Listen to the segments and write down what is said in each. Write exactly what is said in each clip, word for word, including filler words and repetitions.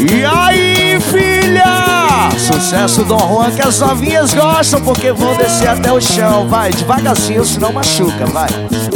E aí, filha? Sucesso Dom Juan que as novinhas gostam, porque vão descer até o chão. Vai, devagarzinho, senão machuca, vai.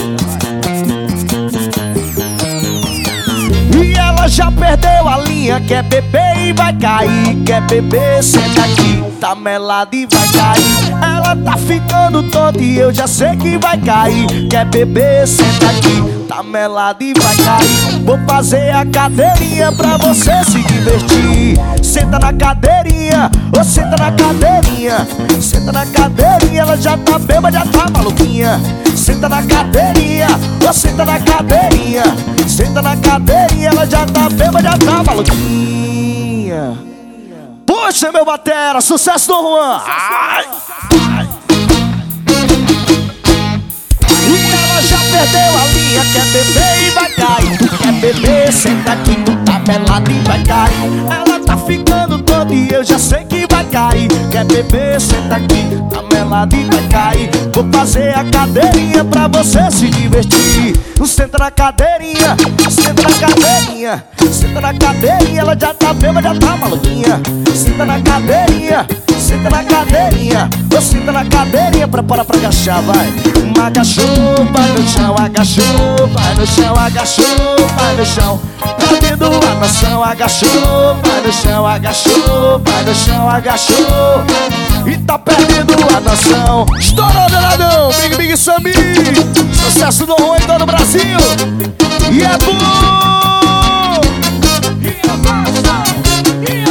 E ela já perdeu a linha, quer beber e vai cair. Quer beber, senta aqui, tá melada e vai cair. Ela tá ficando toda e eu já sei que vai cair. Quer beber, senta aqui, tá melada e vai cair. Vou fazer a cadeirinha pra você se divertir. Senta na cadeirinha, ou senta na cadeirinha. Senta na cadeirinha, ela já tá bêbada, já tá maluquinha. Senta na cadeirinha, ou senta na cadeirinha. Senta na cadeirinha, ela já tá bêbada, já tá maluquinha. Puxa, meu batera, sucesso do Juan. Ai, ai. E ela já perdeu a linha, quer beber e vai cair. Quer beber, senta aqui, tu tá pelado e vai cair. Ela tá ficando toda e eu já sei que vai cair. Quer beber, senta aqui, tá melado e vai cair. Vou fazer a cadeirinha pra você se divertir. Senta na cadeirinha, senta na cadeirinha. Senta na cadeirinha, ela já tá bêbada, já tá maluquinha. Senta na cadeirinha, senta na cadeirinha. Ou senta na cadeirinha, prepara pra agachar, vai. Agachou, vai no chão, agachou, vai no chão, agachou, vai no chão. Perdendo a noção, agachou, vai no chão, agachou, vai no chão, agachou. E tá perdendo a noção. Estourou, Danadão, Big Big Sambi. Sucesso do Juan em todo o Brasil. E é bom. E eu gosto, e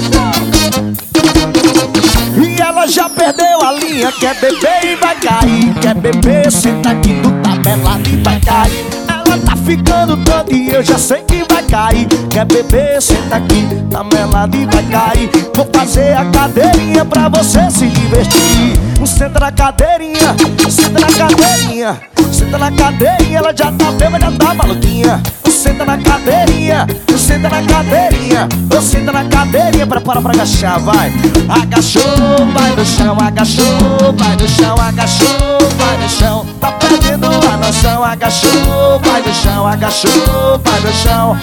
eu gosto. E ela já perdeu a linha, quer beber e vai cair. Quer beber, senta aqui, tu tá pelado e vai cair. Ela tá ficando toda e eu já sei que vai cair. Quer beber, senta aqui, tá melado e vai cair. Vou fazer a cadeirinha pra você se divertir. Senta na cadeirinha, senta na cadeirinha. Senta na cadeirinha, ela já tá bêbada, já tá maluquinha. Senta na cadeirinha, senta na cadeirinha. Senta na cadeirinha, prepara pra agachar, vai. Agachou, vai no chão, agachou, vai no chão, agachou, vai no chão. Tá perdendo a noção, agachou, vai no chão, agachou, vai no chão.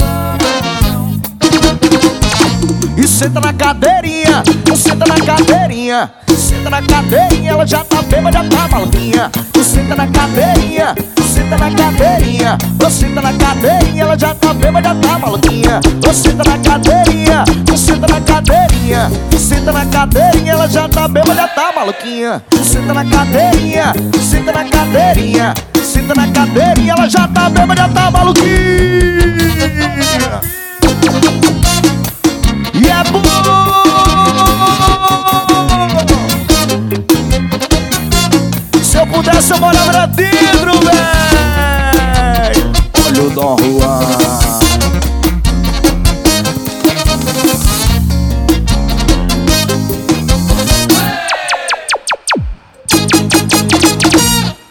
E senta na cadeirinha, senta na cadeirinha. Senta na cadeirinha, ela já tá bêbada, já tá maluquinha. Senta na cadeirinha, senta na cadeirinha. Senta na cadeirinha, ela já tá bêbada, já tá maluquinha. Senta na cadeirinha, senta na cadeirinha. Senta na cadeirinha, ela já tá bêbada, já tá maluquinha. Senta na cadeirinha, senta na cadeirinha. Senta na cadeirinha, ela já tá bêbada, já tá maluquinha. E é bom. Se eu pudesse, eu morava na dentro.